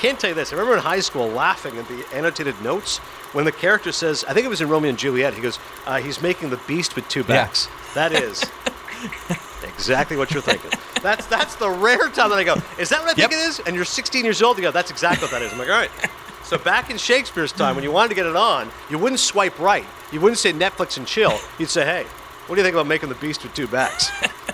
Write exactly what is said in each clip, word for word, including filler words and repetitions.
can't tell you this. I remember in high school laughing at the annotated notes when the character says, I think it was in Romeo and Juliet, he goes, uh, he's making the beast with two backs. Yeah. That is exactly what you're thinking. That's that's the rare time that I go, is that what I Yep. think it is? And you're sixteen years old, you go, that's exactly what that is. I'm like, all right. So back in Shakespeare's time, when you wanted to get it on, you wouldn't swipe right. You wouldn't say Netflix and chill. You'd say, hey, what do you think about making the beast with two backs?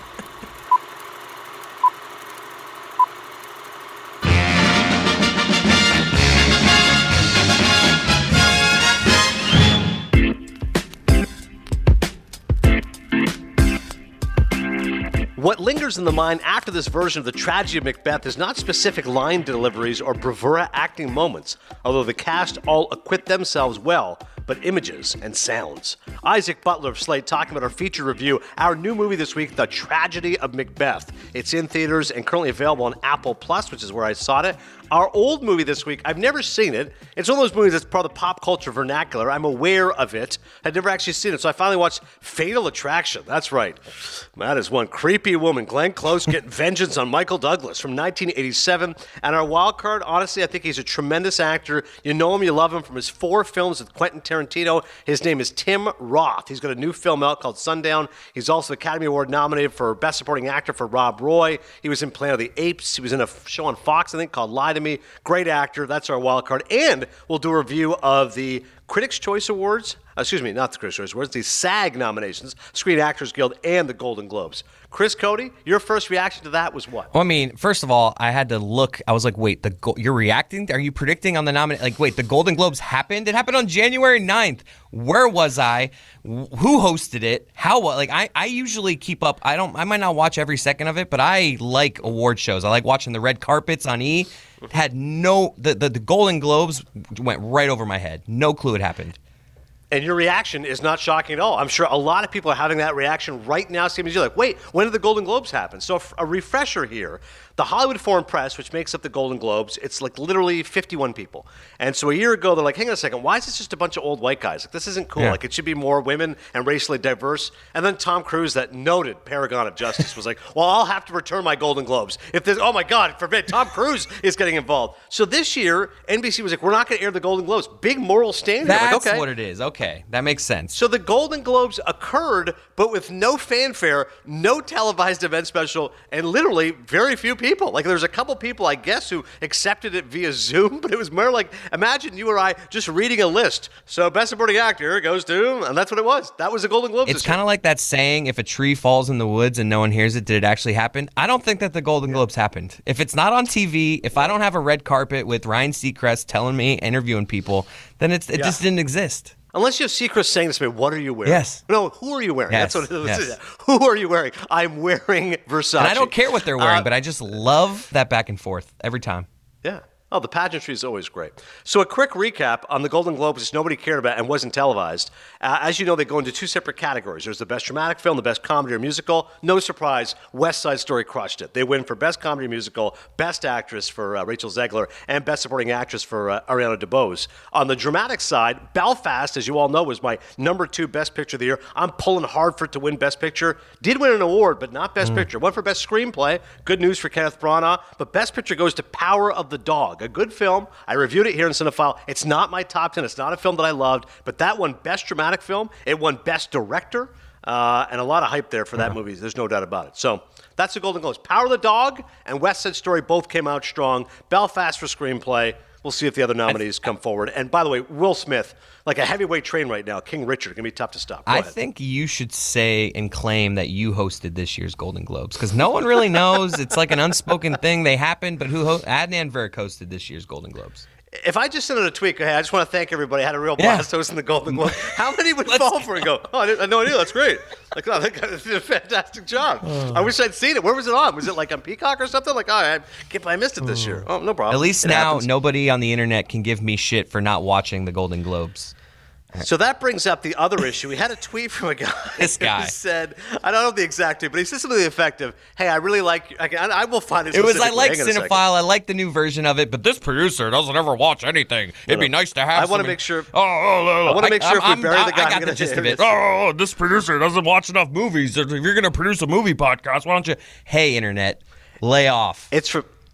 What lingers in the mind after this version of the tragedy of Macbeth is not specific line deliveries or bravura acting moments, although the cast all acquit themselves well, but images and sounds. Isaac Butler of Slate talking about our feature review, our new movie this week, The Tragedy of Macbeth. It's in theaters and currently available on Apple Plus, which is where I saw it. Our old movie this week, I've never seen it. It's one of those movies that's part of the pop culture vernacular. I'm aware of it. I'd never actually seen it, so I finally watched Fatal Attraction. That's right. That is one creepy woman, Glenn Close, getting vengeance on Michael Douglas from nineteen eighty-seven. And our wild card, honestly, I think he's a tremendous actor. You know him, you love him from his four films with Quentin Tarantino. His name is Tim Roth. He's got a new film out called Sundown. He's also Academy Award nominated for Best Supporting Actor for Rob Roy. He was in Planet of the Apes. He was in a show on Fox, I think, called Lie to Me. Great actor. That's our wild card. And we'll do a review of the Critics' Choice Awards. Excuse me, not the Critics' Choice Awards, the SAG nominations, Screen Actors Guild, and the Golden Globes. Chris Cody, your first reaction to that was what? Well, I mean, first of all, I had to look. I was like, wait, the go- you're reacting? Are you predicting on the nomination? Like, wait, the Golden Globes happened? It happened on January ninth. Where was I? Wh- Who hosted it? How? Like, I, I usually keep up. I don't. I might not watch every second of it, but I like award shows. I like watching the red carpets on E! Had no the, the the Golden Globes went right over my head. No clue it happened. And your reaction is not shocking at all. I'm sure a lot of people are having that reaction right now. Seems you're like, wait, when did the Golden Globes happen? So a refresher here. The Hollywood Foreign Press, which makes up the Golden Globes, it's like literally fifty-one people. And so a year ago, they're like, hang on a second, why is this just a bunch of old white guys? Like, this isn't cool. Yeah. Like, it should be more women and racially diverse. And then Tom Cruise, that noted paragon of justice, was like, well, I'll have to return my Golden Globes. If there's, oh my God, forbid, Tom Cruise is getting involved. So this year, N B C was like, we're not going to air the Golden Globes. Big moral stand. That's like, okay. what it is. Okay, that makes sense. So the Golden Globes occurred, but with no fanfare, no televised event special, and literally very few people. Like, there's a couple people, I guess, who accepted it via Zoom, but it was more like, imagine you or I just reading a list. So Best Supporting Actor goes to, and that's what it was. That was the Golden Globes. It's kind of like that saying, if a tree falls in the woods and no one hears it, did it actually happen? I don't think that the Golden Globes happened. If it's not on T V, if I don't have a red carpet with Ryan Seacrest telling me, interviewing people, then it's, it Yeah. just didn't exist. Unless you have Seacrest saying this to me, what are you wearing? Yes. No, who are you wearing? Yes. That's what it is. Yes. Who are you wearing? I'm wearing Versace. And I don't care what they're wearing, Uh, but I just love that back and forth every time. Yeah. Oh, the pageantry is always great. So a quick recap on the Golden Globes, which nobody cared about and wasn't televised. Uh, as you know, they go into two separate categories. There's the Best Dramatic Film, the Best Comedy or Musical. No surprise, West Side Story crushed it. They win for Best Comedy or Musical, Best Actress for uh, Rachel Zegler, and Best Supporting Actress for uh, Ariana DeBose. On the dramatic side, Belfast, as you all know, was my number two Best Picture of the year. I'm pulling hard for it to win Best Picture. Did win an award, but not Best mm. Picture. Went for Best Screenplay. Good news for Kenneth Branagh. But Best Picture goes to Power of the Dog, a good film. I reviewed it here in Cinephile. It's not my top ten. It's not a film that I loved, but that won Best Dramatic Film. It won Best Director, uh, and a lot of hype there for that movie. There's no doubt about it. So that's the Golden Globes. Power of the Dog and West Side Story both came out strong. Belfast for Screenplay. We'll see if the other nominees come forward. And by the way, Will Smith, like a heavyweight train right now, King Richard, going to be tough to stop. Go I ahead. think you should say and claim that you hosted this year's Golden Globes because no one really knows. It's like an unspoken thing. They happened, but who ho- Adnan Virk hosted this year's Golden Globes? If I just sent out a tweet, hey, I just want to thank everybody. I had a real blast Yeah. hosting the Golden Globe. How many would fall for it and go, oh, I, didn't, I had no idea. That's great. Like, oh, that guy did a fantastic job. Oh. I wish I'd seen it. Where was it on? Was it like on Peacock or something? Like, oh, I, can't believe I missed it this year. Oh, no problem. At least It now happens. nobody on the internet can give me shit for not watching the Golden Globes. So that brings up the other issue. We had a tweet from a guy. This guy. who said, I don't know the exact tweet, but he said something to the effect of, hey, I really like, I, can, I will find it It was, I specifically. like Hang on a second. Cinephile. I like the new version of it, but this producer doesn't ever watch anything. It'd no. be nice to have I want to some- make sure. Oh, oh, oh, I want to make sure if we I'm- bury I'm- the guy, I I'm got gonna the gist hear of it. this. Oh, this producer doesn't watch enough movies. If you're going to produce a movie podcast, why don't you? Hey, internet, lay off. It's from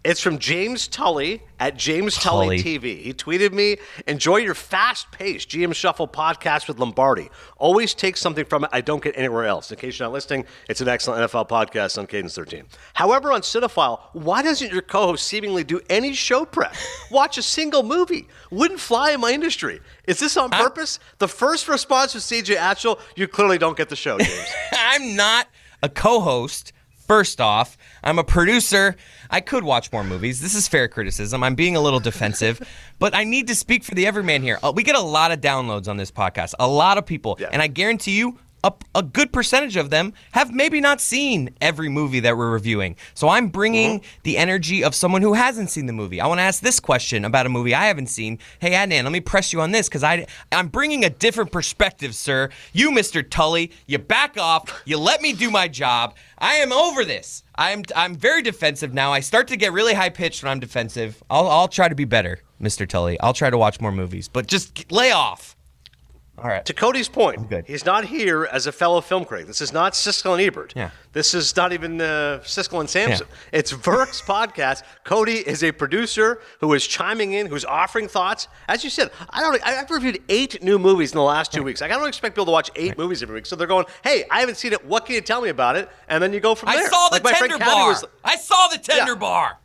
It's from James Tully at James Tully, Tully T V. He tweeted me, enjoy your fast-paced G M Shuffle podcast with Lombardi. Always take something from it I don't get anywhere else. In case you're not listening, it's an excellent N F L podcast on Cadence thirteen. However, on Cinephile, why doesn't your co-host seemingly do any show prep? Watch a single movie. Wouldn't fly in my industry. Is this on purpose? The first response was C J Atchell. You clearly don't get the show, James. I'm not a co-host. First off, I'm a producer. I could watch more movies. This is fair criticism. I'm being a little defensive, but I need to speak for the everyman here. Uh, we get a lot of downloads on this podcast, a lot of people, yeah. and I guarantee you a, a good percentage of them have maybe not seen every movie that we're reviewing. So I'm bringing mm-hmm. the energy of someone who hasn't seen the movie. I want to ask this question about a movie I haven't seen. Hey, Adnan, let me press you on this because I I'm bringing a different perspective, sir. You, Mister Tully, you back off. You let me do my job. I am over this. I'm I'm very defensive now. I start to get really high pitched when I'm defensive. I'll I'll try to be better, Mister Tully. I'll try to watch more movies, but just lay off. All right. To Cody's point, he's not here as a fellow film critic. This is not Siskel and Ebert. Yeah. This is not even uh, Siskel and Sampson. Yeah. It's Verk's podcast. Cody is a producer who is chiming in, who's offering thoughts. As you said, I don't. I've reviewed eight new movies in the last two weeks. Like, I don't expect people to watch eight right. movies every week. So they're going, "Hey, I haven't seen it. What can you tell me about it?" And then you go from I there. Saw the like my tender friend bar. Was, I saw the tender yeah. bar.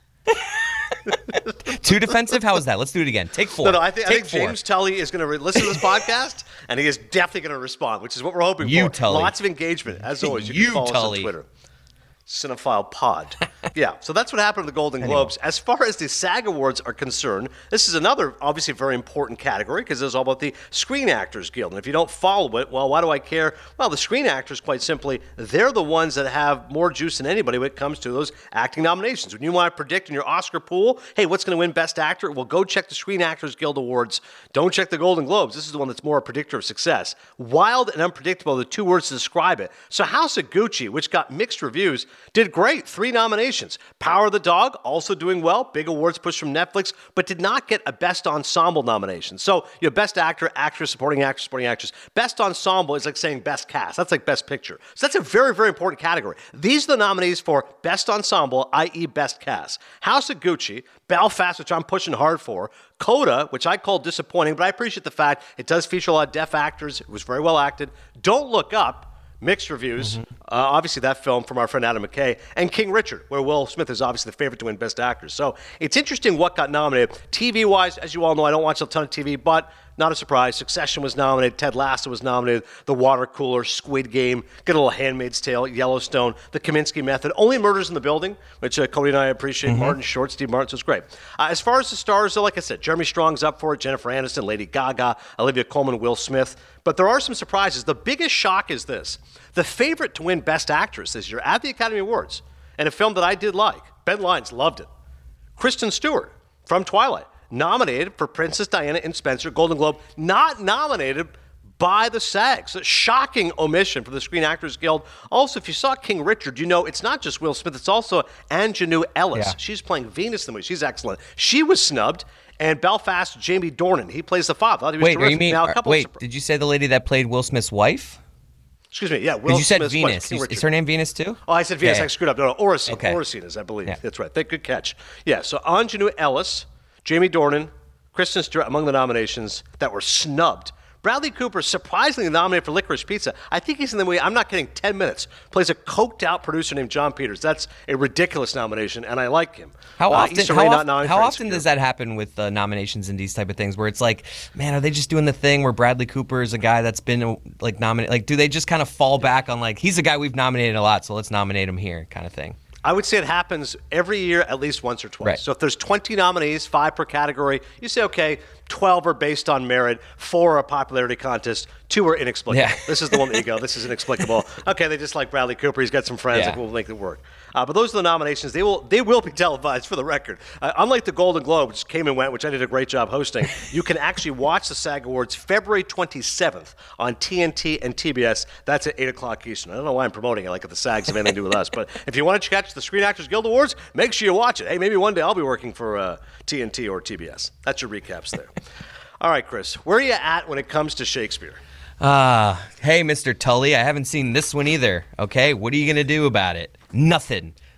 Too defensive? How was that? Let's do it again. Take four. No, no, I, th- I think four. James Tully is going to re- listen to this podcast, and he is definitely going to respond, which is what we're hoping you, for. Tully. Lots of engagement. As always, you, you can follow Tully. us on Twitter. Cinephile Pod. Yeah, so that's what happened to the Golden Globes. Anyway. As far as the SAG Awards are concerned, this is another obviously very important category because it's all about the Screen Actors Guild. And if you don't follow it, well, why do I care? Well, the Screen Actors, quite simply, they're the ones that have more juice than anybody when it comes to those acting nominations. When you want to predict in your Oscar pool, hey, what's going to win Best Actor? Well, go check the Screen Actors Guild Awards. Don't check the Golden Globes. This is the one that's more a predictor of success. Wild and unpredictable are the two words to describe it. So House of Gucci, which got mixed reviews, did great. Three nominations. Power of the Dog, also doing well. Big awards push from Netflix, but did not get a Best Ensemble nomination. So you have Best Actor, Actress, Supporting Actor, Supporting Actress. Best Ensemble is like saying Best Cast. That's like Best Picture. So that's a very, very important category. These are the nominees for Best Ensemble, that is. Best Cast. House of Gucci, Belfast, which I'm pushing hard for, Coda, which I call disappointing, but I appreciate the fact it does feature a lot of deaf actors. It was very well acted. Don't Look Up, mixed reviews. Mm-hmm. Uh, obviously, that film from our friend Adam McKay. And King Richard, where Will Smith is obviously the favorite to win Best Actor. So it's interesting what got nominated. T V-wise, as you all know, I don't watch a ton of T V, but not a surprise. Succession was nominated. Ted Lasso was nominated. The Water Cooler, Squid Game, get a little Handmaid's Tale, Yellowstone, The Kaminsky Method, Only Murders in the Building, which uh, Cody and I appreciate. Mm-hmm. Martin Short, Steve Martin, so it's great. Uh, as far as the stars, though, like I said, Jeremy Strong's up for it, Jennifer Aniston, Lady Gaga, Olivia Colman, Will Smith. But there are some surprises. The biggest shock is this. The favorite to win Best Actress this year at the Academy Awards, and a film that I did like, Ben Lyons loved it, Kristen Stewart from Twilight, nominated for Princess Diana and Spencer, Golden Globe, not nominated by the SAG. So shocking omission for the Screen Actors Guild. Also, if you saw King Richard, you know it's not just Will Smith, it's also Anjanou Ellis. Yeah. She's playing Venus in the movie. She's excellent. She was snubbed. And Belfast, Jamie Dornan, he plays the father. I thought he was wait, terrific. You mean, now, a couple wait, of did you say the lady that played Will Smith's wife? Excuse me, yeah. Will you said Smith's Venus. wife, Is her name Venus too? Oh, I said Venus. Yeah, yeah. I screwed up. No, no, Oracene. Okay. Oracene is, I believe. Yeah. That's right. Good catch. Yeah, so Anjanou Ellis, Jamie Dornan, Kristen Stewart among the nominations that were snubbed. Bradley Cooper, surprisingly nominated for Licorice Pizza. I think he's in the movie, I'm not kidding, ten minutes. Plays a coked-out producer named John Peters. That's a ridiculous nomination, and I like him. How uh, often, how, oft, how often does that happen with uh, nominations in these type of things, where it's like, man, are they just doing the thing where Bradley Cooper is a guy that's been like nominated? Like, do they just kind of fall back on like, he's a guy we've nominated a lot, so let's nominate him here kind of thing? I would say it happens every year at least once or twice. Right. So if there's twenty nominees, five per category, you say, okay, twelve are based on merit, four are a popularity contest, two are inexplicable. Yeah. This is the one that you go, this is inexplicable. Okay, they just like Bradley Cooper. He's got some friends yeah. that will make it work. Uh, but those are the nominations. They will they will be televised for the record. Uh, unlike the Golden Globe, which came and went, which I did a great job hosting, you can actually watch the SAG Awards February twenty-seventh on T N T and T B S. That's at eight o'clock Eastern. I don't know why I'm promoting it like if the SAGs have anything to do with us. But if you want to catch the Screen Actors Guild Awards, make sure you watch it. Hey, maybe one day I'll be working for uh, T N T or T B S. That's your recaps there. All right, Chris, where are you at when it comes to Shakespeare? Ah, uh, hey, Mister Tully, I haven't seen this one either, okay? What are you going to do about it? Nothing.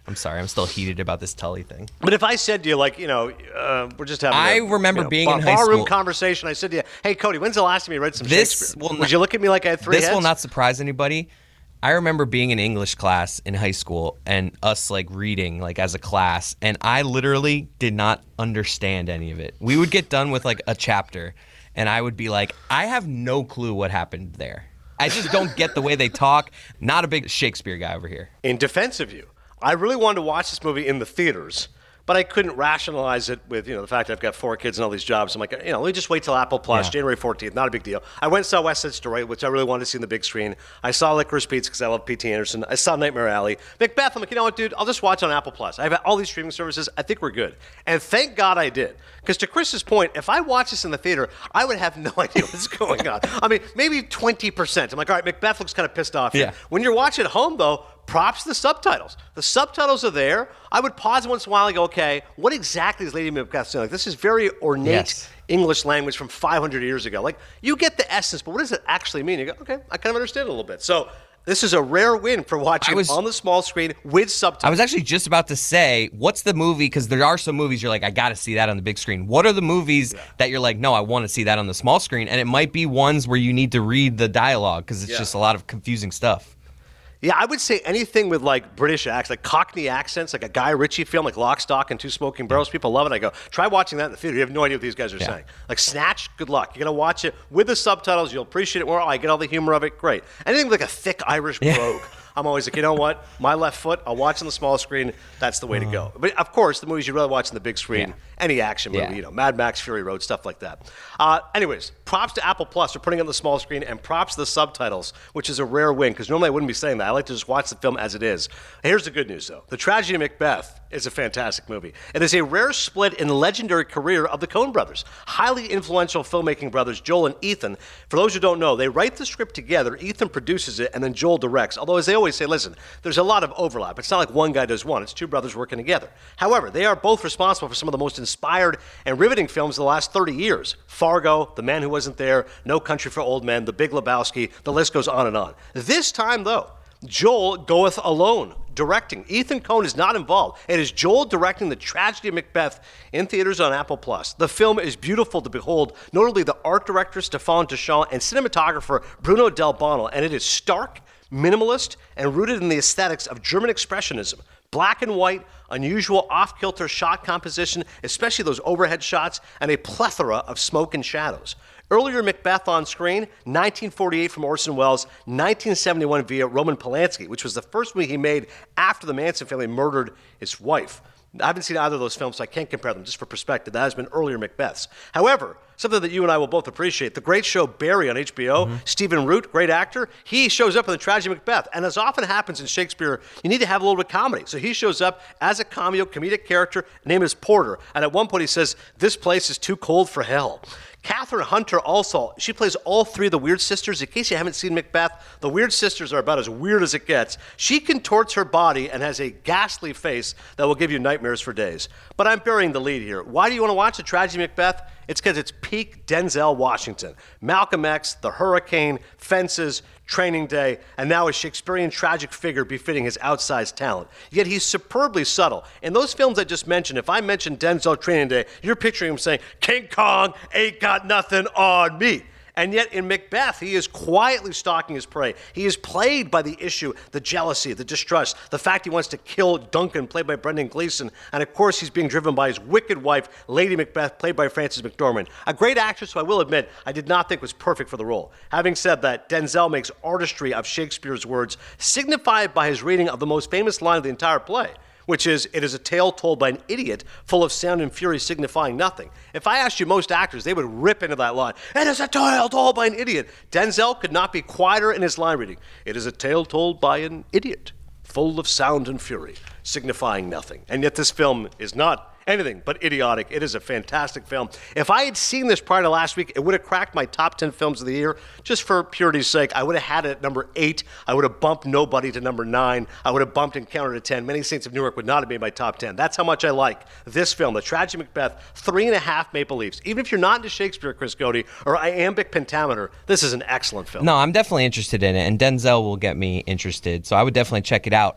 I'm sorry, I'm still heated about this Tully thing. But if I said to you, like, you know, uh, we're just having I a, remember you know, being bar- in high barroom school. conversation, I said to you, hey, Cody, when's the last time you read some This Shakespeare? will Would not- you look at me like I had three This heads? will not surprise anybody. I remember being in English class in high school and us like reading like as a class, and I literally did not understand any of it. We would get done with like a chapter, and I would be like, I have no clue what happened there. I just don't get the way they talk. Not a big Shakespeare guy over here. In defense of you, I really wanted to watch this movie in the theaters, but I couldn't rationalize it with, you know, the fact that I've got four kids and all these jobs. I'm like, you know, let me just wait till Apple Plus, Yeah. January fourteenth, not a big deal. I went and saw West Side Story, which I really wanted to see in the big screen. I saw Licorice Pizza because I love P T Anderson. I saw Nightmare Alley. Macbeth, I'm like, you know what, dude, I'll just watch on Apple Plus. I have all these streaming services. I think we're good. And thank God I did. Because to Chris's point, if I watch this in the theater, I would have no idea what's going on. I mean, maybe twenty percent. I'm like, all right, Macbeth looks kind of pissed off here. Yeah. When you're watching at home, though, props to the subtitles. The subtitles are there. I would pause once in a while and go, okay, what exactly is Lady Macbeth saying? Like, this is very ornate Yes. English language from five hundred years ago. Like, you get the essence, but what does it actually mean? You go, okay, I kind of understand it a little bit. So this is a rare win for watching I was- on the small screen with subtitles. I was actually just about to say, what's the movie? Because there are some movies you're like, I got to see that on the big screen. What are the movies that you're like, no, I want to see that on the small screen? And it might be ones where you need to read the dialogue because it's Yeah. just a lot of confusing stuff. Yeah, I would say anything with like British accents, like Cockney accents, like a Guy Ritchie film, like Lock, Stock, and Two Smoking Barrels. People love it. I go, try watching that in the theater. You have no idea what these guys are Yeah. saying. Like Snatch, good luck. You're going to watch it with the subtitles. You'll appreciate it more. Oh, I get all the humor of it. Great. Anything with like a thick Irish brogue. I'm always like, you know what? My left foot, I'll watch on the small screen. That's the way to go. But of course, the movies you'd rather watch on the big screen, Yeah. any action movie, Yeah. you know, Mad Max, Fury Road, stuff like that. Uh, anyways, props to Apple Plus for putting it on the small screen, and props to the subtitles, which is a rare win, because normally I wouldn't be saying that. I like to just watch the film as it is. Here's the good news, though. The Tragedy of Macbeth is a fantastic movie. It is a rare split in the legendary career of the Coen brothers, highly influential filmmaking brothers, Joel and Ethan. For those who don't know, they write the script together, Ethan produces it, and then Joel directs. Although, as they always say, listen, there's a lot of overlap. It's not like one guy does one. It's two brothers working together. However, they are both responsible for some of the most inspired and riveting films of the last thirty years. Fargo, The Man Who Wasn't There, No Country for Old Men, The Big Lebowski, the list goes on and on. This time, though, Joel goeth alone, directing. Ethan Coen is not involved. It is Joel directing The Tragedy of Macbeth in theaters on Apple Plus. The film is beautiful to behold, notably the art director Stéphane Deschamps and cinematographer Bruno Del Bono, and it is stark, minimalist, and rooted in the aesthetics of German Expressionism. Black and white, unusual off-kilter shot composition, especially those overhead shots, and a plethora of smoke and shadows. Earlier Macbeth on screen, nineteen forty-eight from Orson Welles, nineteen seventy-one via Roman Polanski, which was the first movie he made after the Manson family murdered his wife. I haven't seen either of those films, so I can't compare them. Just for perspective, that has been earlier Macbeths. However, something that you and I will both appreciate, the great show Barry on H B O, mm-hmm. Stephen Root, great actor, he shows up in The Tragedy of Macbeth. And as often happens in Shakespeare, you need to have a little bit of comedy. So he shows up as a cameo, comedic character, name is Porter. And at one point he says, this place is too cold for hell. Catherine Hunter also, she plays all three of the Weird Sisters. In case you haven't seen Macbeth, the Weird Sisters are about as weird as it gets. She contorts her body and has a ghastly face that will give you nightmares for days. But I'm burying the lead here. Why do you want to watch The Tragedy of Macbeth? It's because it's peak Denzel Washington. Malcolm X, The Hurricane, Fences, Training Day, and now a Shakespearean tragic figure befitting his outsized talent. Yet he's superbly subtle. In those films I just mentioned, if I mention Denzel Training Day, you're picturing him saying, King Kong ain't got nothing on me. And yet in Macbeth, he is quietly stalking his prey. He is plagued by the issue, the jealousy, the distrust, the fact he wants to kill Duncan, played by Brendan Gleeson. And of course, he's being driven by his wicked wife, Lady Macbeth, played by Frances McDormand. A great actress who I will admit I did not think was perfect for the role. Having said that, Denzel makes artistry of Shakespeare's words, signified by his reading of the most famous line of the entire play, which is, it is a tale told by an idiot, full of sound and fury signifying nothing. If I asked you most actors, they would rip into that line. It is a tale told by an idiot. Denzel could not be quieter in his line reading. It is a tale told by an idiot, full of sound and fury, signifying nothing. And yet this film is not anything but idiotic. It is a fantastic film. If I had seen this prior to last week, it would have cracked my top ten films of the year. Just for purity's sake, I would have had it at number eight. I would have bumped Nobody to number nine. I would have bumped Encounter to ten. Many Saints of Newark would not have made my top ten. That's how much I like this film, The Tragedy of Macbeth. Three and a half Maple Leafs. Even if you're not into Shakespeare, Chris Cody, or iambic pentameter, this is an excellent film. No, I'm definitely interested in it, and Denzel will get me interested, so I would definitely check it out.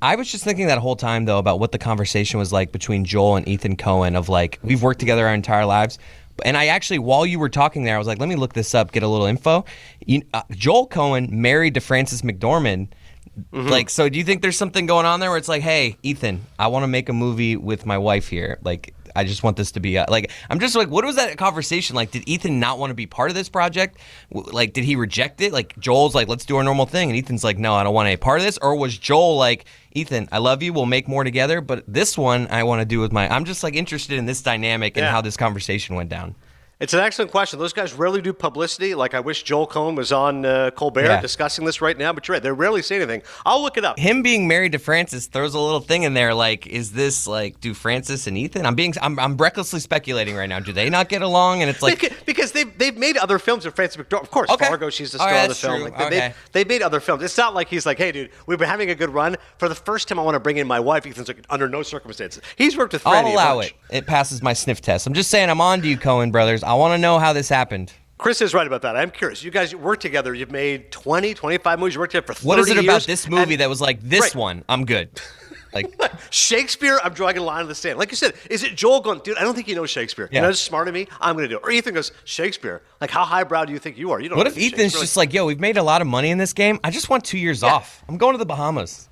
I was just thinking that whole time, though, about what the conversation was like between Joel and Ethan Coen of, like, we've worked together our entire lives. And I actually, while you were talking there, I was like, let me look this up, get a little info. You, uh, Joel Coen married to Frances McDormand. Mm-hmm. Like, so do you think there's something going on there where it's like, hey, Ethan, I want to make a movie with my wife here. Like, I just want this to be, a, like, I'm just like, what was that conversation like? Did Ethan not want to be part of this project? Like, did he reject it? Like, Joel's like, let's do our normal thing. And Ethan's like, no, I don't want any part of this. Or was Joel like, Ethan, I love you, we'll make more together, but this one I want to do with my, I'm just like interested in this dynamic and yeah. how this conversation went down. It's an excellent question. Those guys rarely do publicity. Like, I wish Joel Coen was on uh, Colbert yeah. discussing this right now, but you're right. They rarely say anything. I'll look it up. Him being married to Frances throws a little thing in there. Like, is this like, do Frances and Ethan? I'm being, I'm, I'm recklessly speculating right now. Do they not get along? And it's like because they've they've made other films with Frances McDormand. Of course, okay. Fargo. She's the star right, of the film. Like, they, okay. they've, they've made other films. It's not like he's like, hey, dude, we've been having a good run. For the first time, I want to bring in my wife. Ethan's like, under no circumstances. He's worked with Franny. I'll allow it. It passes my sniff test. I'm just saying, I'm on to you, Coen brothers. I want to know how this happened. Chris is right about that. I'm curious. You guys work together. You've made twenty, twenty-five movies. You worked together for thirty years. What is it about years, this movie and, that was like, this right. one, I'm good? Like Shakespeare, I'm drawing a line in the sand. Like you said, is it Joel going, dude, I don't think he knows Shakespeare. Yeah. You know what's smart of me? I'm going to do it. Or Ethan goes, Shakespeare? Like, how highbrow do you think you are? You don't What know if Ethan's just like, yo, we've made a lot of money in this game. I just want two years yeah. off. I'm going to the Bahamas.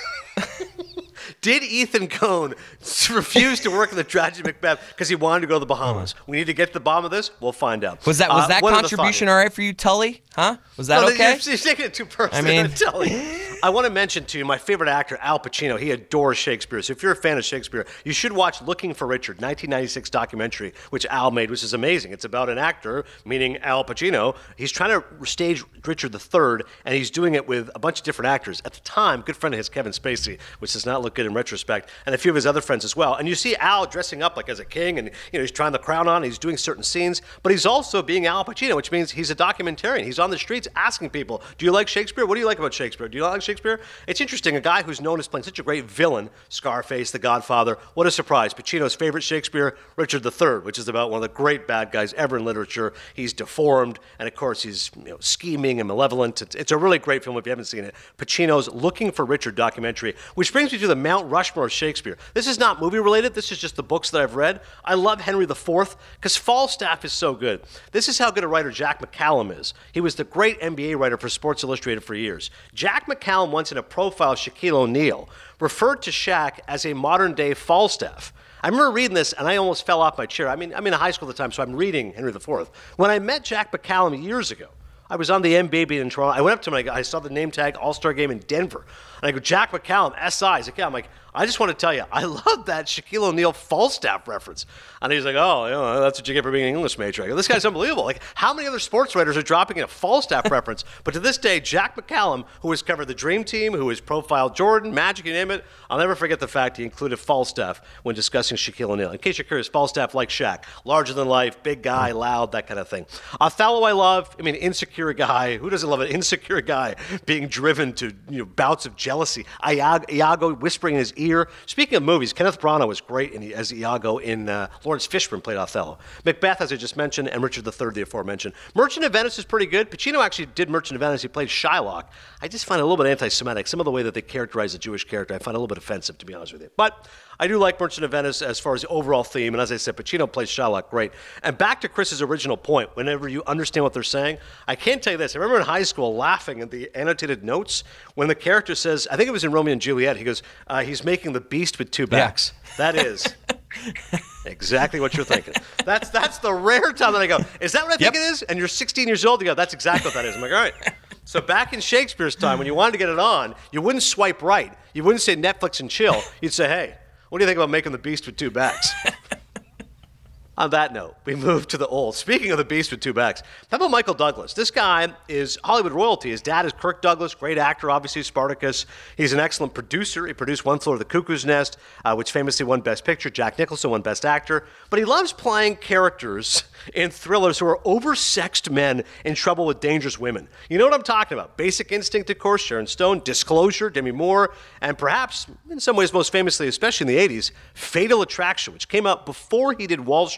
Did Ethan Coen refuse to work in the tragedy of Macbeth because he wanted to go to the Bahamas? We need to get to the bottom of this. We'll find out. Was that was uh, that contribution all right for you, Tully? Huh? Was that no, okay? You're, you're taking it too personal. I mean, Tully. I want to mention to you my favorite actor, Al Pacino. He adores Shakespeare. So if you're a fan of Shakespeare, you should watch Looking for Richard, nineteen ninety-six documentary, which Al made, which is amazing. It's about an actor, meaning Al Pacino. He's trying to stage Richard the Third, and he's doing it with a bunch of different actors. At the time, good friend of his, Kevin Spacey, which does not look good in retrospect, and a few of his other friends as well. And you see Al dressing up like as a king, and you know he's trying the crown on, and he's doing certain scenes, but he's also being Al Pacino, which means he's a documentarian. He's on the streets asking people, do you like Shakespeare? What do you like about Shakespeare? Do you not like Shakespeare? It's interesting, a guy who's known as playing such a great villain, Scarface, The Godfather, what a surprise. Pacino's favorite Shakespeare, Richard the Third, which is about one of the great bad guys ever in literature. He's deformed, and of course he's you know, scheming and malevolent. It's, it's a really great film if you haven't seen it. Pacino's Looking for Richard documentary, which brings me to the Mount Rushmore of Shakespeare. This is not movie related, this is just the books that I've read. I love Henry the Fourth because Falstaff is so good. This is how good a writer Jack McCallum is. He was the great N B A writer for Sports Illustrated for years. Jack McCallum once in a profile of Shaquille O'Neal referred to Shaq as a modern-day Falstaff. I remember reading this, and I almost fell off my chair. I mean, I'm in high school at the time, so I'm reading Henry the Fourth. When I met Jack McCallum years ago, I was on the N B A beat in Toronto. I went up to him, and I, I saw the name tag All-Star game in Denver. And I go, Jack McCallum, S I. He's like, yeah. I'm like, I just want to tell you, I love that Shaquille O'Neal Falstaff reference. And he's like, oh, you know, that's what you get for being an English major. I go, this guy's unbelievable. Like, how many other sports writers are dropping in a Falstaff reference? But to this day, Jack McCallum, who has covered the Dream Team, who has profiled Jordan, Magic, you name it, I'll never forget the fact he included Falstaff when discussing Shaquille O'Neal. In case you're curious, Falstaff like Shaq, larger than life, big guy, loud, that kind of thing. Othello I love. I mean, insecure guy. Who doesn't love an insecure guy being driven to you know bouts of jealousy? Iago, Iago whispering in his ear. Speaking of movies, Kenneth Branagh was great in, as Iago in uh, Lawrence Fishburne played Othello. Macbeth, as I just mentioned, and Richard the Third, the aforementioned. Merchant of Venice is pretty good. Pacino actually did Merchant of Venice. He played Shylock. I just find it a little bit anti-Semitic. Some of the way that they characterize the Jewish character, I find a little bit offensive, to be honest with you. But I do like Merchant of Venice as far as the overall theme, and as I said, Pacino plays Shylock great. And back to Chris's original point, whenever you understand what they're saying, I can't tell you this. I remember in high school laughing at the annotated notes when the character says, I think it was in Romeo and Juliet, he goes, uh, he's making the beast with two backs. Yeah. That is exactly what you're thinking. That's that's the rare time that I go, is that what I think yep. it is? And you're sixteen years old, you go, that's exactly what that is. I'm like, all right. So back in Shakespeare's time, when you wanted to get it on, you wouldn't swipe right. You wouldn't say Netflix and chill. You'd say, hey, what do you think about making the beast with two backs? On that note, we move to the old. Speaking of the beast with two backs, how about Michael Douglas? This guy is Hollywood royalty. His dad is Kirk Douglas, great actor, obviously, Spartacus. He's an excellent producer. He produced One Flew Over the Cuckoo's Nest, uh, which famously won Best Picture. Jack Nicholson won Best Actor. But he loves playing characters in thrillers who are oversexed men in trouble with dangerous women. You know what I'm talking about. Basic Instinct, of course, Sharon Stone, Disclosure, Demi Moore, and perhaps, in some ways most famously, especially in the eighties, Fatal Attraction, which came out before he did Wall Street.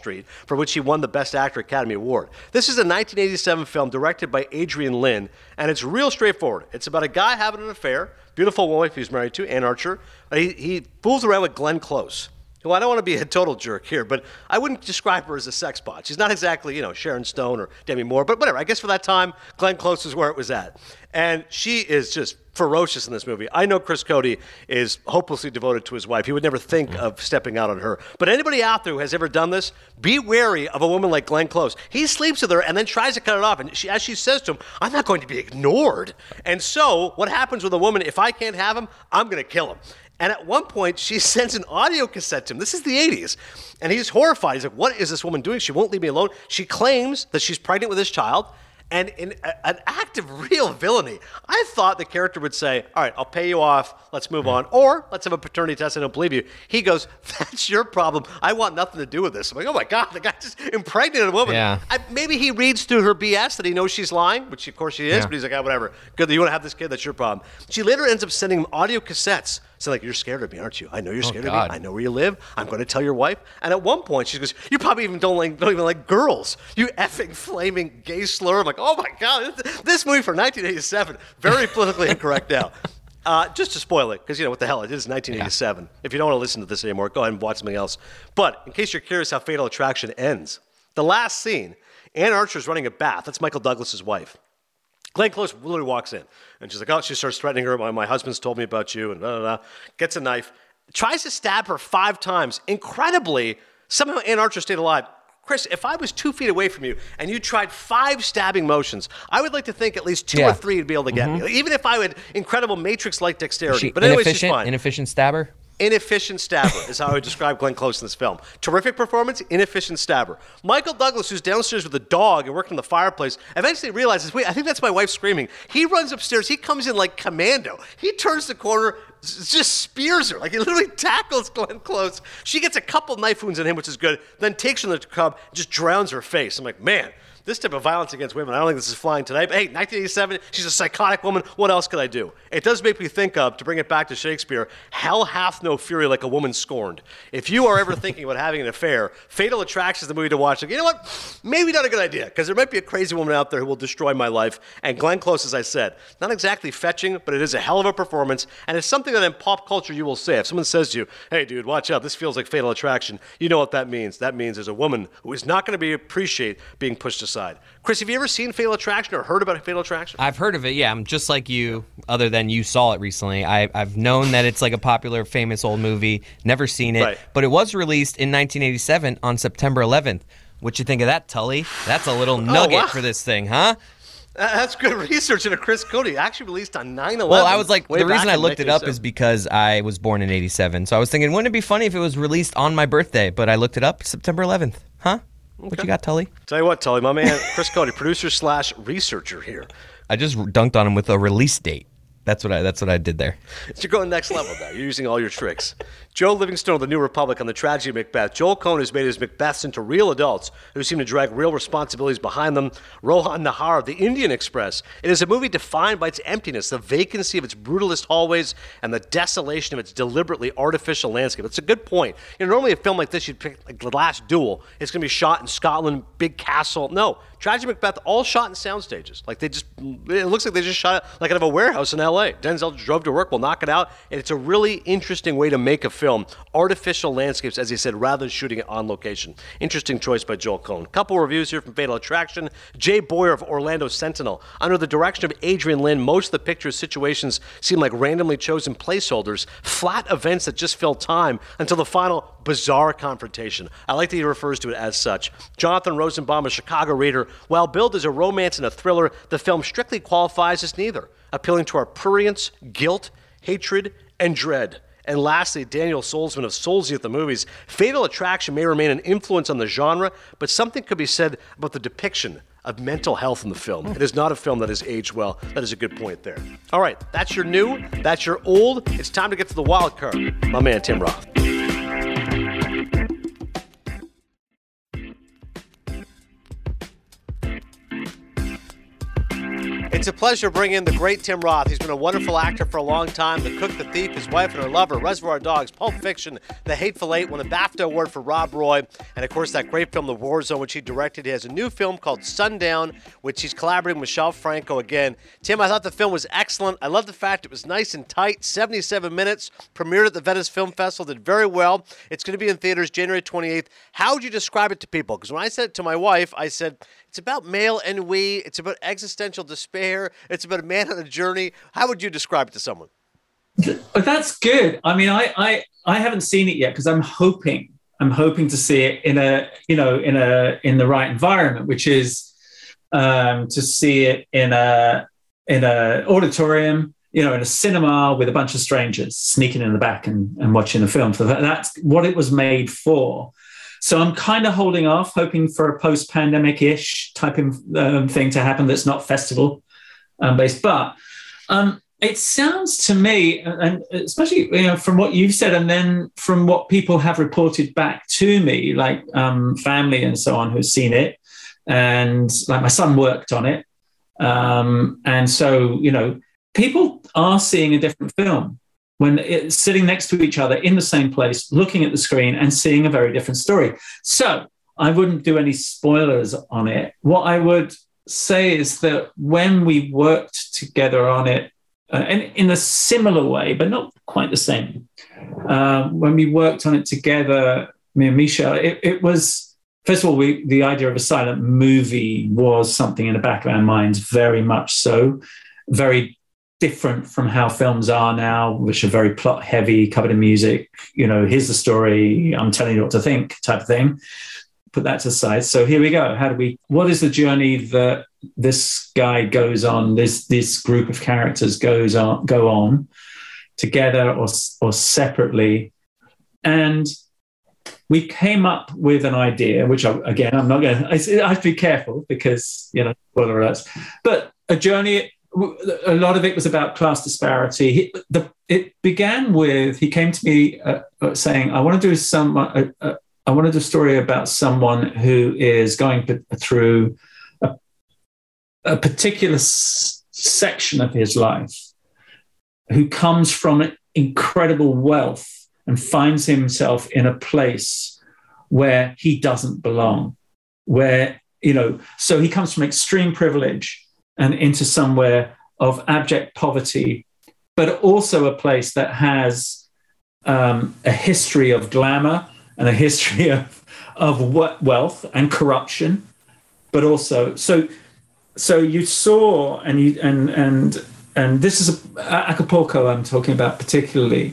Street, for which he won the Best Actor Academy Award. This is a nineteen eighty-seven film directed by Adrian Lyne, and it's real straightforward. It's about a guy having an affair, beautiful wife he's married to, Anne Archer. He, he fools around with Glenn Close. Well, I don't want to be a total jerk here, but I wouldn't describe her as a sex bot. She's not exactly, you know, Sharon Stone or Demi Moore, but whatever. I guess for that time, Glenn Close is where it was at. And she is just ferocious in this movie. I know Chris Cody is hopelessly devoted to his wife. He would never think of stepping out on her. But anybody out there who has ever done this, be wary of a woman like Glenn Close. He sleeps with her and then tries to cut it off. And she, as she says to him, I'm not going to be ignored. And so what happens with a woman, if I can't have him, I'm going to kill him. And at one point, she sends an audio cassette to him. This is the eighties. And he's horrified. He's like, what is this woman doing? She won't leave me alone. She claims that she's pregnant with his child. And in a, an act of real villainy, I thought the character would say, all right, I'll pay you off. Let's move on. Or let's have a paternity test. I don't believe you. He goes, that's your problem. I want nothing to do with this. I'm like, oh, my God, the guy just impregnated a woman. Yeah. I, maybe he reads through her B S that he knows she's lying, which of course she is. Yeah. But he's like, oh, whatever. Good that you want to have this kid. That's your problem. She later ends up sending him audio cassettes. So like, you're scared of me, aren't you? I know you're scared oh, of me. I know where you live. I'm going to tell your wife. And at one point, she goes, you probably even don't like, don't even like girls. You effing flaming gay slur. I'm like, oh my God, this movie from nineteen eighty-seven, very politically incorrect now. Uh, just to spoil it, because you know what the hell, it is nineteen eighty-seven. Yeah. If you don't want to listen to this anymore, go ahead and watch something else. But in case you're curious how Fatal Attraction ends, the last scene, Anne Archer's running a bath. That's Michael Douglas's wife. Glenn Close literally walks in, and she's like, oh, she starts threatening her. My, my husband's told me about you, and blah, blah, blah. Gets a knife, tries to stab her five times. Incredibly, somehow Anne Archer stayed alive. Chris, if I was two feet away from you and you tried five stabbing motions, I would like to think at least two yeah. or three would be able to get mm-hmm. me. Even if I had incredible Matrix-like dexterity. She but anyway, she's fine. Inefficient stabber? Inefficient stabber is how I would describe Glenn Close in this film. Terrific performance, inefficient stabber. Michael Douglas, who's downstairs with a dog and working in the fireplace, eventually realizes, wait, I think that's my wife screaming. He runs upstairs. He comes in like commando. He turns the corner, just spears her. Like he literally tackles Glenn Close. She gets a couple knife wounds in him, which is good, then takes her in the tub, just drowns her face. I'm like, man, this type of violence against women, I don't think this is flying today. But hey, nineteen eighty-seven, she's a psychotic woman. What else could I do? It does make me think of, to bring it back to Shakespeare, hell hath no fury like a woman scorned. If you are ever thinking about having an affair, Fatal Attraction is the movie to watch. Like, you know what? Maybe not a good idea, because there might be a crazy woman out there who will destroy my life. And Glenn Close, as I said, not exactly fetching, but it is a hell of a performance. And it's something that in pop culture you will say. If someone says to you, hey, dude, watch out, this feels like Fatal Attraction, you know what that means. That means there's a woman who is not going to be appreciate being pushed aside. Chris, have you ever seen Fatal Attraction or heard about Fatal Attraction? I've heard of it, yeah. I'm just like you, other than you saw it recently. I, I've known that it's like a popular, famous old movie. Never seen it. Right. But it was released in nineteen eighty-seven on September eleventh. What you think of that, Tully? That's a little nugget oh, wow. for this thing, huh? Uh, that's good research into Chris Cody. Actually released on nine eleven. Well, I was like, the reason I in looked it up is because I was born in eighty-seven. So I was thinking, wouldn't it be funny if it was released on my birthday? But I looked it up, September eleventh. Huh? Okay. What you got, Tully? Tell you what, Tully, my man, Chris Cody, producer slash researcher here. I just dunked on him with a release date. That's what I. That's what I did there. You're going next level now. You're using all your tricks. Joe Livingstone of the New Republic on the tragedy of Macbeth. Joel Cohen has made his Macbeths into real adults who seem to drag real responsibilities behind them. Rohan Nahar of the Indian Express. It is a movie defined by its emptiness, the vacancy of its brutalist hallways, and the desolation of its deliberately artificial landscape. It's a good point. You know, normally a film like this, you'd pick like The Last Duel. It's going to be shot in Scotland, big castle. No. Tragedy of Macbeth, all shot in sound stages. Like they just, it looks like they just shot it like out of a warehouse in L A. Denzel drove to work, we'll knock it out. And it's a really interesting way to make a film. Artificial landscapes, as he said, rather than shooting it on location. Interesting choice by Joel Cohen. Couple reviews here from Fatal Attraction. Jay Boyer of Orlando Sentinel. Under the direction of Adrian Lyne, most of the picture's situations seem like randomly chosen placeholders, flat events that just fill time until the final bizarre confrontation. I like that he refers to it as such. Jonathan Rosenbaum, a Chicago reader. While billed as a romance and a thriller, the film strictly qualifies as neither, appealing to our prurience, guilt, hatred, and dread. And lastly, Daniel Solzman of Solzy at the Movies. Fatal Attraction may remain an influence on the genre, but something could be said about the depiction of mental health in the film. It is not a film that has aged well. That is a good point there. All right, that's your new, that's your old. It's time to get to the wild card. My man, Tim Roth. It's a pleasure to bring in the great Tim Roth. He's been a wonderful actor for a long time. The Cook, the Thief, His Wife and Her Lover, Reservoir Dogs, Pulp Fiction, The Hateful Eight, won a BAFTA award for Rob Roy, and of course that great film, The War Zone, which he directed. He has a new film called Sundown, which he's collaborating with Michelle Franco again. Tim, I thought the film was excellent. I love the fact it was nice and tight, seventy-seven minutes, premiered at the Venice Film Festival, did very well. It's going to be in theaters January twenty-eighth. How would you describe it to people? Because when I said it to my wife, I said, it's about male ennui, it's about existential despair, it's about a man on a journey. How would you describe it to someone? That's good. I mean, I I, I haven't seen it yet because I'm hoping I'm hoping to see it in a you know in a in the right environment, which is um, to see it in a in a auditorium, you know, in a cinema with a bunch of strangers sneaking in the back and, and watching the film. So that, that's what it was made for. So I'm kind of holding off, hoping for a post-pandemic-ish type of um, thing to happen that's not festival um, based. But um, it sounds to me, and especially you know from what you've said, and then from what people have reported back to me, like um, family and so on, who've seen it, and like my son worked on it, um, and so you know people are seeing a different film when it's sitting next to each other in the same place, looking at the screen and seeing a very different story. So I wouldn't do any spoilers on it. What I would say is that when we worked together on it, uh, and in a similar way, but not quite the same, uh, when we worked on it together, me and Michelle, it, it was, first of all, we, the idea of a silent movie was something in the back of our minds, very much so, very different from how films are now, which are very plot heavy, covered in music, you know, here's the story, I'm telling you what to think type of thing. Put that to the side. So here we go. How do we, what is the journey that this guy goes on, this this group of characters goes on, go on together or, or separately? And we came up with an idea, which I, again, I'm not going to, I have to be careful because, you know, spoiler alerts, but a journey. A lot of it was about class disparity. He, the, it began with, he came to me uh, saying, I want to do some, uh, uh, I want to do a story about someone who is going p- through a, a particular s- section of his life, who comes from incredible wealth and finds himself in a place where he doesn't belong, where, you know, so he comes from extreme privilege and into somewhere of abject poverty, but also a place that has um, a history of glamour and a history of, of wealth and corruption, but also, so so you saw, and you and and and this is a, Acapulco I'm talking about particularly,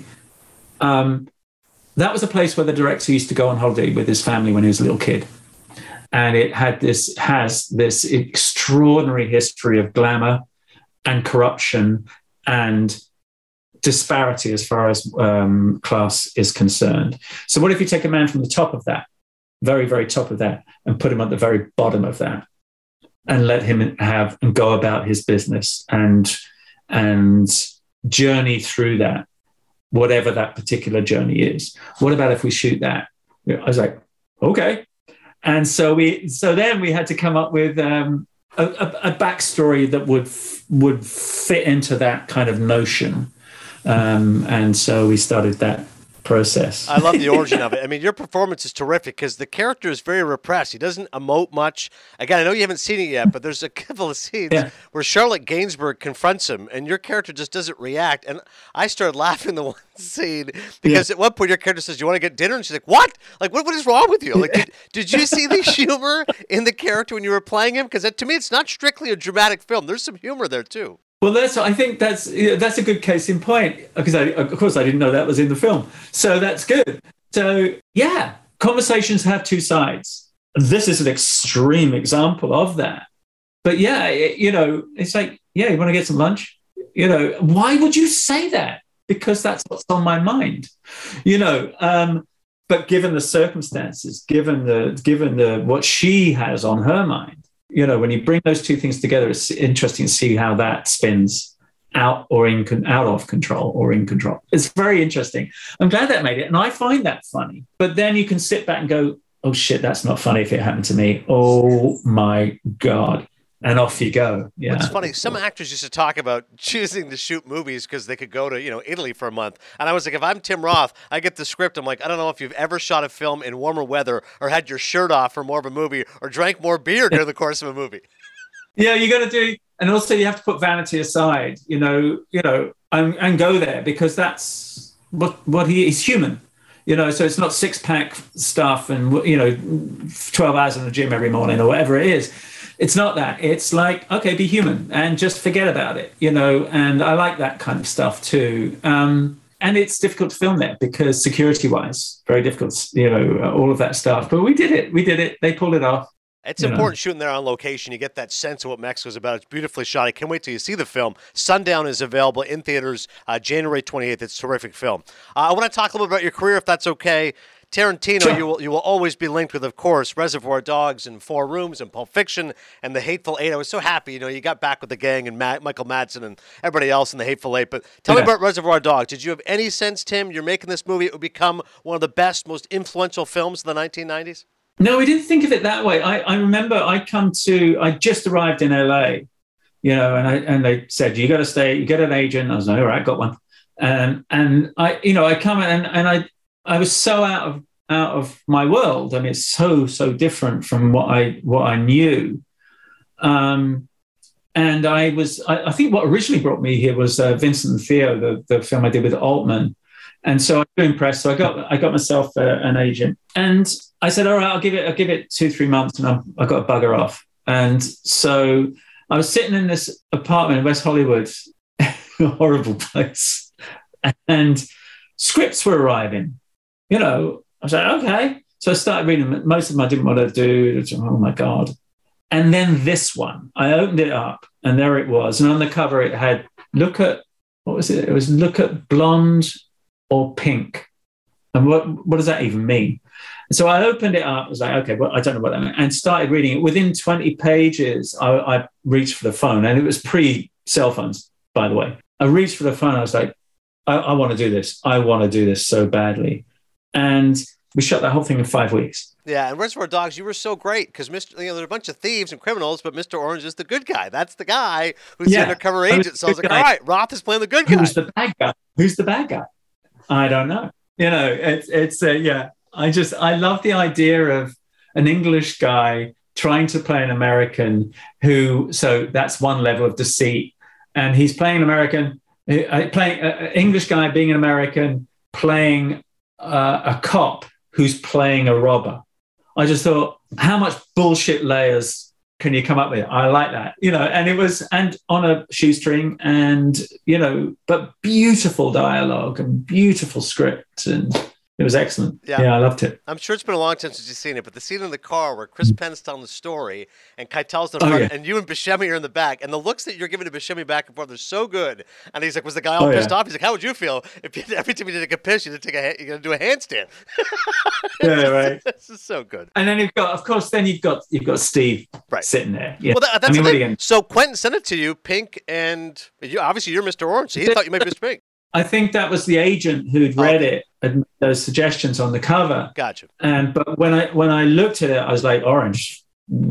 um, that was a place where the director used to go on holiday with his family when he was a little kid. And it had this has this extraordinary history of glamour and corruption and disparity as far as um, class is concerned. So what if you take a man from the top of that, very, very top of that, and put him at the very bottom of that and let him have and go about his business and, and journey through that, whatever that particular journey is. What about if we shoot that? I was like, okay. And so we, so then we had to come up with um, a, a, a backstory that would would fit into that kind of notion, um, and so we started that process. I love the origin of it. I mean, your performance is terrific because the character is very repressed. He doesn't emote much. Again, I know you haven't seen it yet, but there's a couple of scenes yeah. where Charlotte Gainsbourg confronts him, and your character just doesn't react. And I started laughing the one scene because yeah. at one point your character says, "You want to get dinner?" And she's like, "What? Like, what? What is wrong with you? Like, did, did you see the humor in the character when you were playing him? Because to me, it's not strictly a dramatic film. There's some humor there too." Well, that's. I think that's that's a good case in point because, I, of course, I didn't know that was in the film. So that's good. So yeah, conversations have two sides. This is an extreme example of that. But yeah, it, you know, it's like, yeah, you want to get some lunch? You know, why would you say that? Because that's what's on my mind. You know, um, but given the circumstances, given the given the what she has on her mind. You know, when you bring those two things together, it's interesting to see how that spins out or in out of control or in control. It's very interesting. I'm glad that made it. And I find that funny. But then you can sit back and go, oh, shit, that's not funny if it happened to me. Oh, my God. and off you go. Yeah. It's funny. Some actors used to talk about choosing to shoot movies because they could go to, you know, Italy for a month. And I was like, if I'm Tim Roth, I get the script. I'm like, I don't know if you've ever shot a film in warmer weather or had your shirt off for more of a movie or drank more beer during the course of a movie. Yeah, you got to do, and also you have to put vanity aside, you know, you know, and, and go there because that's what what he is human. You know, so it's not six pack stuff and, you know, twelve hours in the gym every morning or whatever it is. It's not that. It's like, okay, be human and just forget about it, you know, and I like that kind of stuff too. Um, and it's difficult to film there because security wise, very difficult, you know, all of that stuff. But we did it. We did it. They pulled it off. It's important know. shooting there on location. You get that sense of what Mexico's about. It's beautifully shot. I can't wait till you see the film. Sundown is available in theaters uh, January twenty-eighth. It's a terrific film. Uh, I want to talk a little bit about your career, if that's okay. Tarantino, sure. you will you will always be linked with, of course, Reservoir Dogs and Four Rooms and Pulp Fiction and The Hateful Eight. I was so happy, you know, you got back with the gang and Matt, Michael Madsen and everybody else in The Hateful Eight. But tell yeah. me about Reservoir Dogs. Did you have any sense, Tim, you're making this movie, it would become one of the best, most influential films of the nineteen nineties? No, we didn't think of it that way. I, I remember I come to, I just arrived in L A, you know, and I and they said, you got to stay, you get an agent. I was like, all right, got one. And and I, you know, I come and and I I was so out of out of my world. I mean, it's so so different from what I what I knew. Um, and I was, I, I think what originally brought me here was uh, Vincent and Theo, the the film I did with Altman. And so I was impressed. So I got I got myself uh, an agent, and I said, "All right, I'll give it. I'll give it two, three months, and I'm, I got to bugger off." And so I was sitting in this apartment in West Hollywood, a horrible place, and scripts were arriving. You know, I was like, "Okay." So I started reading them. Most of them I didn't want to do. Oh my god! And then this one, I opened it up, and there it was. And on the cover, it had look at what was it? It was look at blonde or pink. And what, what does that even mean? And so I opened it up. I was like, okay, well, I don't know what that meant. And started reading it. Within twenty pages, I, I reached for the phone. And it was pre-cell phones, by the way. I reached for the phone. I was like, I, I want to do this. I want to do this so badly. And we shot that whole thing in five weeks. Yeah, and Reservoir Dogs, you were so great because Mister You know, there's a bunch of thieves and criminals, but Mister Orange is the good guy. That's the guy who's yeah, the undercover agent. So I was like, guy. all right, Roth is playing the good guy. Who's the bad guy? Who's the bad guy? I don't know. You know, it's, it's uh, yeah, I just, I love the idea of an English guy trying to play an American who, so that's one level of deceit. And he's playing an American, uh, playing an English guy being an American, playing uh, a cop who's playing a robber. I just thought, how much bullshit layers can you come up with? I like that, you know, and it was, and on a shoestring and, you know, but beautiful dialogue and beautiful script. And it was excellent. Yeah. yeah, I loved it. I'm sure it's been a long time since you've seen it, but the scene in the car where Chris Penn's telling the story and Keitel's in front, oh, yeah. and you and Buscemi are in the back, and the looks that you're giving to Buscemi back and forth are so good. And he's like, was the guy all oh, pissed yeah. off? He's like, how would you feel if you, every time you did a piss, you did take a, you're going to do a handstand? Yeah, right. This is so good. And then you've got, of course, then you've got you've got Steve right. sitting there. Yeah. Well, that, that's I mean, the thing. So Quentin sent it to you, Pink, and you, obviously you're Mister Orange. So he thought you might be Mister Pink. I think that was the agent who'd read okay. it and made those suggestions on the cover. Gotcha. And but when I when I looked at it, I was like, Orange,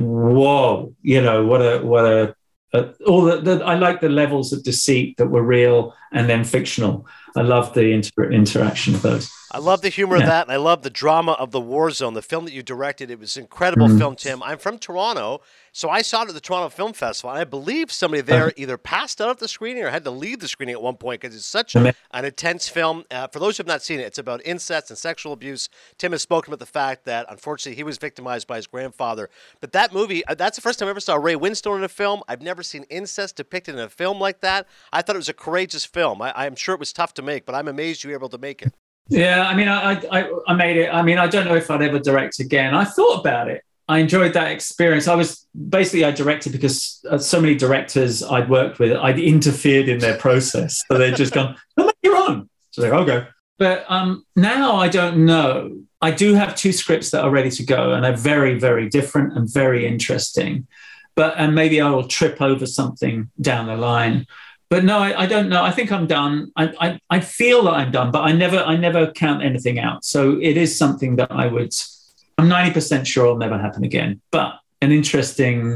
whoa, you know, what a what a, a all the, the I like the levels of deceit that were real and then fictional. I love the inter- interaction of those. I love the humor yeah. of that, and I love the drama of The War Zone, the film that you directed. It was an incredible mm. film, Tim. I'm from Toronto, so I saw it at the Toronto Film Festival, and I believe somebody there uh-huh. either passed out of the screening or had to leave the screening at one point because it's such an intense film. Uh, for those who have not seen it, it's about incest and sexual abuse. Tim has spoken about the fact that, unfortunately, he was victimized by his grandfather. But that movie, uh, that's the first time I ever saw Ray Winstone in a film. I've never seen incest depicted in a film like that. I thought it was a courageous film. I, I'm sure it was tough to make, but I'm amazed you were able to make it. Yeah, I mean, I, I I made it. I mean, I don't know if I'd ever direct again. I thought about it. I enjoyed that experience. I was basically I directed because uh, so many directors I'd worked with, I'd interfered in their process, so they'd just gone, "Oh, you're on." So like, okay. But um, now I don't know. I do have two scripts that are ready to go, and they're very, very different and very interesting. But and maybe I will trip over something down the line. But no, I, I don't know. I think I'm done. I, I I feel that I'm done, but I never I never count anything out. So it is something that I would. I'm ninety percent sure will never happen again. But an interesting.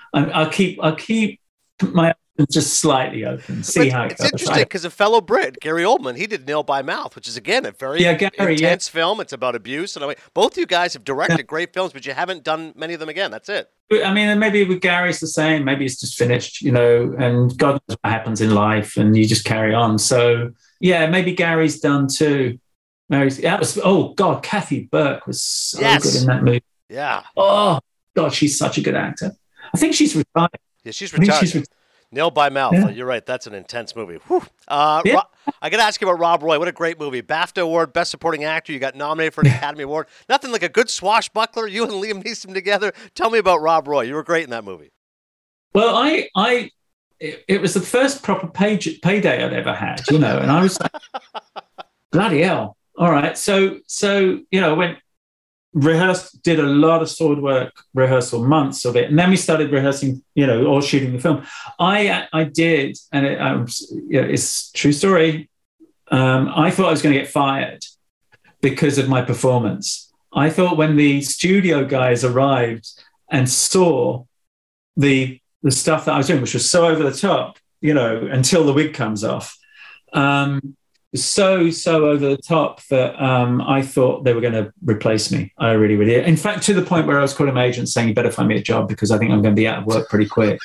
I'm, I'll keep I'll keep my options just slightly open. See But how it it's goes. interesting because a fellow Brit, Gary Oldman, he did Nail by Mouth, which is again a very Yeah, Gary, intense yeah. film. It's about abuse, and I mean, both you guys have directed great films, but you haven't done many of them again. That's it. I mean, maybe with Gary's the same. Maybe it's just finished, you know, and God knows what happens in life, and you just carry on. So, yeah, maybe Gary's done too. Mary's, that was, oh, God, Kathy Burke was so Yes. good in that movie. Yeah, Oh, God, she's such a good actor. I think she's retired. yeah, she's I think retired. she's retired. Nail by Mouth. Yeah. You're right. That's an intense movie. Whew. Uh, Yeah. Ro- I got to ask you about Rob Roy. What a great movie. BAFTA Award, Best Supporting Actor. You got nominated for an Academy Award. Nothing like a good swashbuckler. You and Liam Neeson together. Tell me about Rob Roy. You were great in that movie. Well, I, I, it, it was the first proper pay, payday I'd ever had, you know, and I was like, bloody hell. All right. So, so, you know, I went, rehearsed, did a lot of sword work rehearsal, months of it, and then we started rehearsing, you know, or shooting the film. I I did, and it, I was, you know, it's a true story. Um, I thought I was going to get fired because of my performance. I thought when the studio guys arrived and saw the the stuff that I was doing, which was so over the top, you know, until the wig comes off. Um, so so over the top that um, I thought they were going to replace me. I really, really, in fact, to the point where I was calling my agent saying, "You better find me a job because I think I'm going to be out of work pretty quick."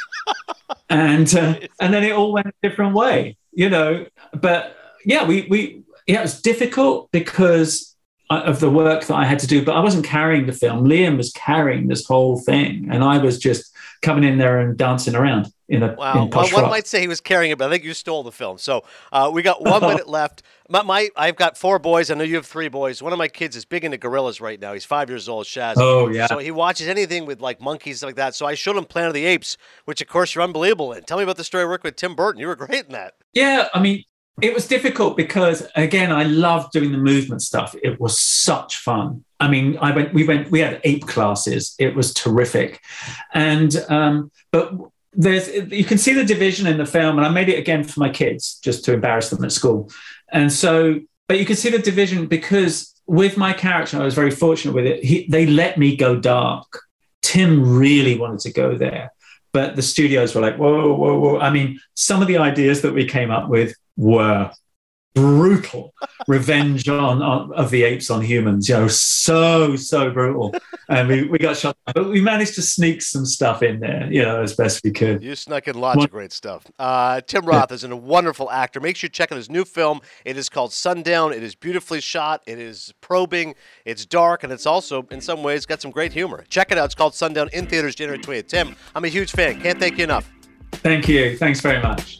and uh, and then it all went a different way, you know. But yeah, we we yeah, it was difficult because of the work that I had to do. But I wasn't carrying the film. Liam was carrying this whole thing, and I was just coming in there and dancing around. In a, Wow. in posh Well, one rock. might say he was carrying it, but I think you stole the film. So uh, we got one minute left. My, my, I've got four boys. I know you have three boys. One of my kids is big into gorillas right now. He's five years old, Shaz. Oh, yeah. So he watches anything with like monkeys, stuff like that. So I showed him Planet of the Apes, which of course you're unbelievable in. Tell me about the story of working with Tim Burton. You were great in that. Yeah, I mean, it was difficult because, again, I loved doing the movement stuff. It was such fun. I mean, I went, we went, we had ape classes. It was terrific, and um, but there's, you can see the division in the film, and I made it again for my kids just to embarrass them at school, and so, but you can see the division because with my character, I was very fortunate with it. He, they let me go dark. Tim really wanted to go there, but the studios were like, whoa, whoa, whoa. I mean, some of the ideas that we came up with were brutal. Revenge on, on of the apes on humans, you know, so, so brutal. And we, we got shot, but we managed to sneak some stuff in there, you know, as best we could. You snuck in lots One- of great stuff. Uh, Tim Roth is a wonderful actor. Make sure you check out his new film. It is called Sundown. It is beautifully shot. It is probing. It's dark, and it's also, in some ways, got some great humor. Check it out. It's called Sundown, in theaters January twentieth. Tim, I'm a huge fan. Can't thank you enough. Thank you. Thanks very much.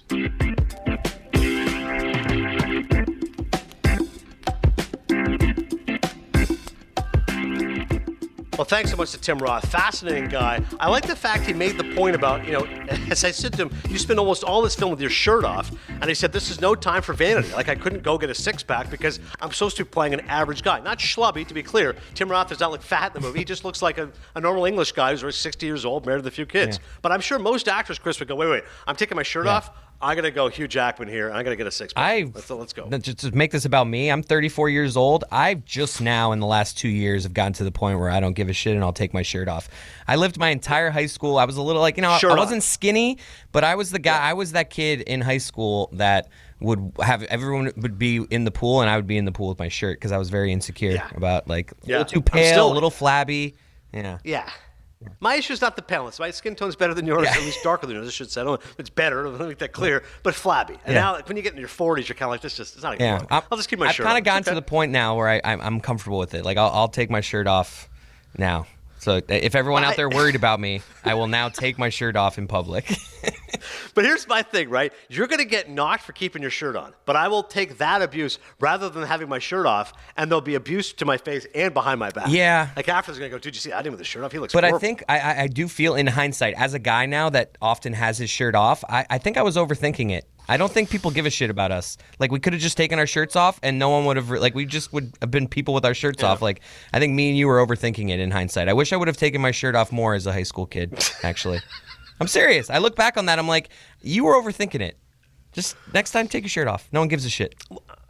Well, thanks so much to Tim Roth. Fascinating guy. I like the fact he made the point about, you know, as I said to him, you spend almost all this film with your shirt off. And he said, this is no time for vanity. Like, I couldn't go get a six pack because I'm supposed to be playing an average guy. Not schlubby, to be clear. Tim Roth does not look fat in the movie. He just looks like a, a normal English guy who's already sixty years old, married with a few kids. Yeah. But I'm sure most actors, Chris, would go, wait, wait, I'm taking my shirt Yeah. off. I'm going to go Hugh Jackman here. I'm going to get a six pack. I Let's, let's go. Just to make this about me, I'm thirty-four years old. I've just now in the last two years have gotten to the point where I don't give a shit and I'll take my shirt off. I lived my entire high school. I was a little like, you know, Shirt I on. wasn't skinny, but I was the guy. I was that kid in high school that would have everyone would be in the pool and I would be in the pool with my shirt because I was very insecure Yeah. about like a Yeah. little too I'm pale, still- a little flabby. Yeah. Yeah. My issue is not the paleness. My skin tone's better than yours, Yeah. at least darker than yours, I should say. I don't know if it's better, let me make that clear, but flabby. And Yeah. now, like, when you get in your forties, you're kind of like, this just, it's not even Yeah, fun. I'm- I'll just keep my I've shirt kind on. of gotten It's okay. to the point now where I, I'm, I'm comfortable with it. Like I'll, I'll take my shirt off now. So if everyone out there worried about me, I will now take my shirt off in public. But here's my thing, right? You're going to get knocked for keeping your shirt on, but I will take that abuse rather than having my shirt off, and there'll be abuse to my face and behind my back. Yeah. Like afterwards, going to go, dude, you see Adam with the shirt off? He looks But I horrible. think I- I, I do feel in hindsight, as a guy now that often has his shirt off, I, I think I was overthinking it. I don't think people give a shit about us. Like we could have just taken our shirts off and no one would have, re- like we just would have been people with our shirts Yeah. off. Like I think me and you were overthinking it in hindsight. I wish I would have taken my shirt off more as a high school kid, actually. I'm serious. I look back on that, I'm like, you were overthinking it. Just next time, take your shirt off. No one gives a shit.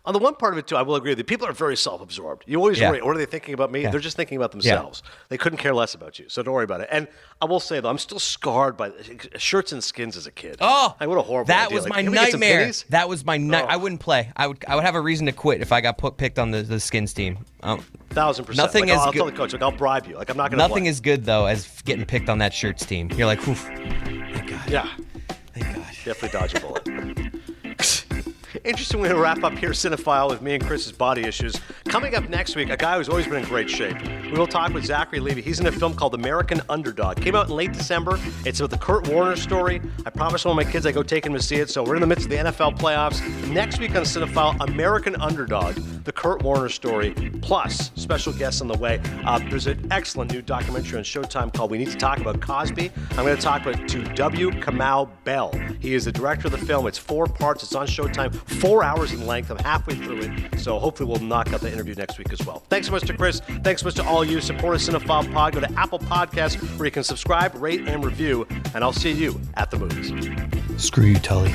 On the one part of it, too, I will agree with you. People are very self-absorbed. You always Yeah. worry, what are they thinking about me? Yeah. They're just thinking about themselves. They couldn't care less about you, so don't worry about it. And I will say, though, I'm still scarred by shirts and skins as a kid. Oh, like, what a horrible that idea. was Like, my can we get some nightmare. pennies? That was my night. Oh. I wouldn't play. I would. I would have a reason to quit if I got put picked on the, the skins team. Um, Thousand percent. Nothing like, is I'll, I'll good. tell the coach, like, I'll bribe you. Like, I'm not going to Nothing play. is good though as getting picked on that shirts team. You're like, oof. Thank God. Yeah, Thank God. definitely dodge a bullet. Interesting way to wrap up here, Cinephile, with me and Chris's body issues. Coming up next week, a guy who's always been in great shape. We will talk with Zachary Levi. He's in a film called American Underdog. Came out in late December. It's about the Kurt Warner story. I promised one of my kids I'd go take him to see it, so we're in the midst of the N F L playoffs. Next week on Cinephile, American Underdog, the Kurt Warner story, plus special guests on the way. Uh, there's an excellent new documentary on Showtime called We Need to Talk About Cosby. I'm going to talk about to W. Kamau Bell. He is the director of the film. It's four parts. It's on Showtime. Four hours in length. I'm halfway through it, so hopefully we'll knock out the interview next week as well. Thanks so much to Chris. Thanks so much to all you. Support a Cinephile Pod. Go to Apple Podcasts where you can subscribe, rate, and review, and I'll see you at the movies. Screw you, Tully.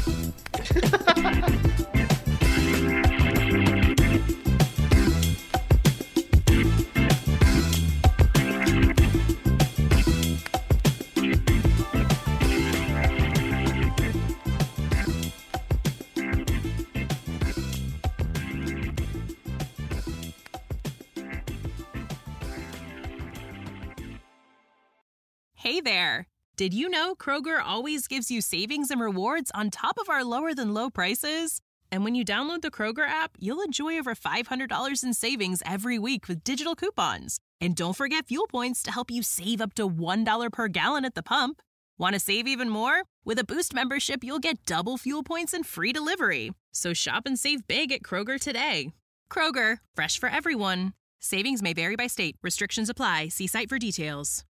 Hey there! Did you know Kroger always gives you savings and rewards on top of our lower-than-low prices? And when you download the Kroger app, you'll enjoy over five hundred dollars in savings every week with digital coupons. And don't forget fuel points to help you save up to one dollar per gallon at the pump. Want to save even more? With a Boost membership, you'll get double fuel points and free delivery. So shop and save big at Kroger today. Kroger, fresh for everyone. Savings may vary by state. Restrictions apply. See site for details.